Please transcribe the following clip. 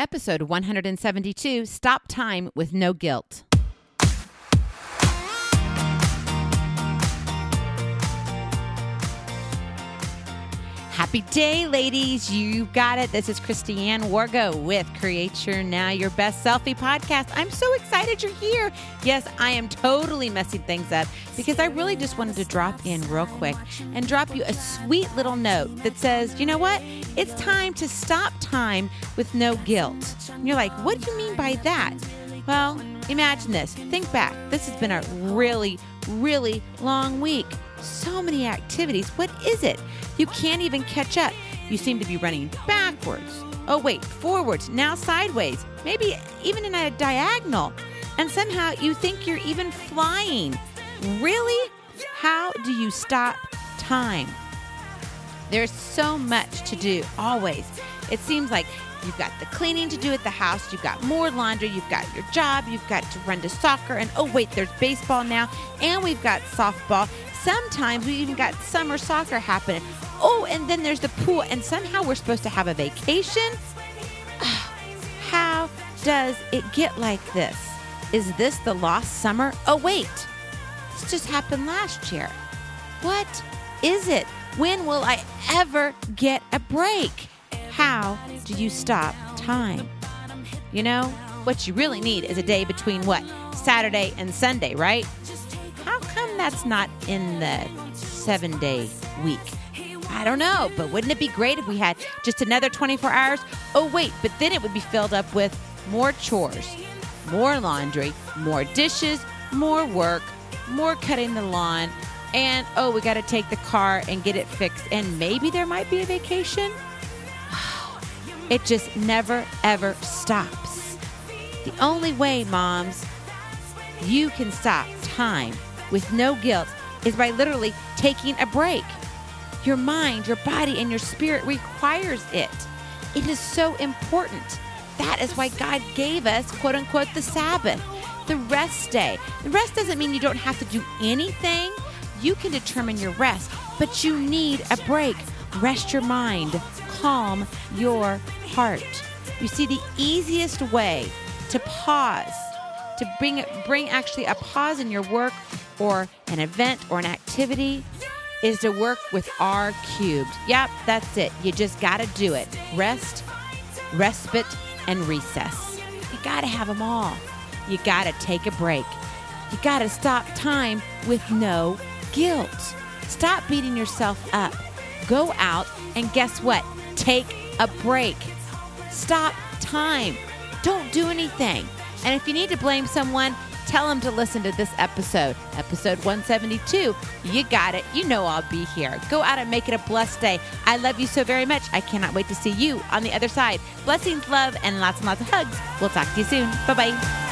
episode 172, Stop Time with No Guilt. Happy day, ladies. You got it. This is Christiane Wargo with Create Your Now Your Best Selfie podcast. I'm so excited you're here. Yes, I am totally messing things up because I really just wanted to drop in real quick and drop you a sweet little note that says, you know what? It's time to stop time with no guilt. And you're like, what do you mean by that? Well, imagine this. Think back. This has been a really, really long week. So many activities. What is it? You can't even catch up. You seem to be running backwards. Oh, wait, forwards, now sideways, maybe even in a diagonal. And somehow you think you're even flying. Really? How do you stop time? There's so much to do, always. It seems like you've got the cleaning to do at the house, you've got more laundry, you've got your job, you've got to run to soccer, and oh wait, there's baseball now, and we've got softball. Sometimes we even got summer soccer happening. Oh, and then there's the pool, and somehow we're supposed to have a vacation? How does it get like this? Is this the lost summer? Oh wait, this just happened last year. What is it? When will I ever get a break? How do you stop time? You know, what you really need is a day between what? Saturday and Sunday, right? How come that's not in the 7-day week? I don't know, but wouldn't it be great if we had just another 24 hours? Oh, wait, but then it would be filled up with more chores, more laundry, more dishes, more work, more cutting the lawn, and, oh, we got to take the car and get it fixed, and maybe there might be a vacation? It just never, ever stops. The only way, moms, you can stop time with no guilt is by literally taking a break. Your mind, your body, and your spirit requires it. It is so important. That is why God gave us, quote unquote, the Sabbath, the rest day. The rest doesn't mean you don't have to do anything. You can determine your rest, but you need a break. Rest your mind. Calm your heart. You see, the easiest way to pause, to bring actually a pause in your work or an event or an activity, is to work with R cubed. Yep, that's it. You just got to do it. Rest, respite, and recess. You got to have them all. You got to take a break. You got to stop time with no guilt. Stop beating yourself up. Go out and guess what? Take a break. Stop time. Don't do anything. And if you need to blame someone, tell them to listen to this episode 172. You got it. You know I'll be here. Go out and make it a blessed day. I love you so very much. I cannot wait to see you on the other side. Blessings, love, and lots of hugs. We'll talk to you soon. Bye-bye.